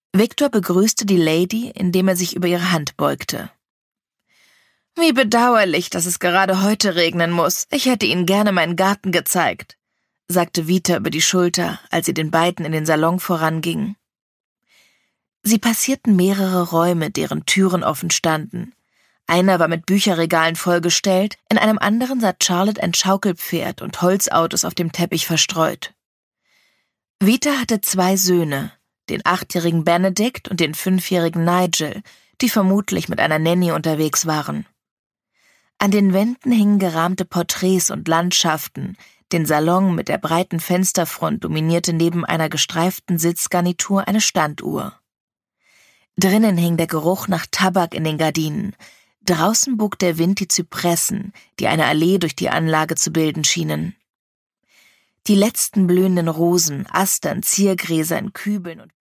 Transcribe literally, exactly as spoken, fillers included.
Victor begrüßte die Lady, indem er sich über ihre Hand beugte. »Wie bedauerlich, dass es gerade heute regnen muss. Ich hätte Ihnen gerne meinen Garten gezeigt«, sagte Vita über die Schulter, als sie den beiden in den Salon voranging. Sie passierten mehrere Räume, deren Türen offen standen. Einer war mit Bücherregalen vollgestellt, in einem anderen sah Charlotte ein Schaukelpferd und Holzautos auf dem Teppich verstreut. Vita hatte zwei Söhne, den achtjährigen Benedict und den fünfjährigen Nigel, die vermutlich mit einer Nanny unterwegs waren. An den Wänden hingen gerahmte Porträts und Landschaften, den Salon mit der breiten Fensterfront dominierte neben einer gestreiften Sitzgarnitur eine Standuhr. Drinnen hing der Geruch nach Tabak in den Gardinen, draußen bog der Wind die Zypressen, die eine Allee durch die Anlage zu bilden schienen. Die letzten blühenden Rosen, Astern, Ziergräser in Kübeln und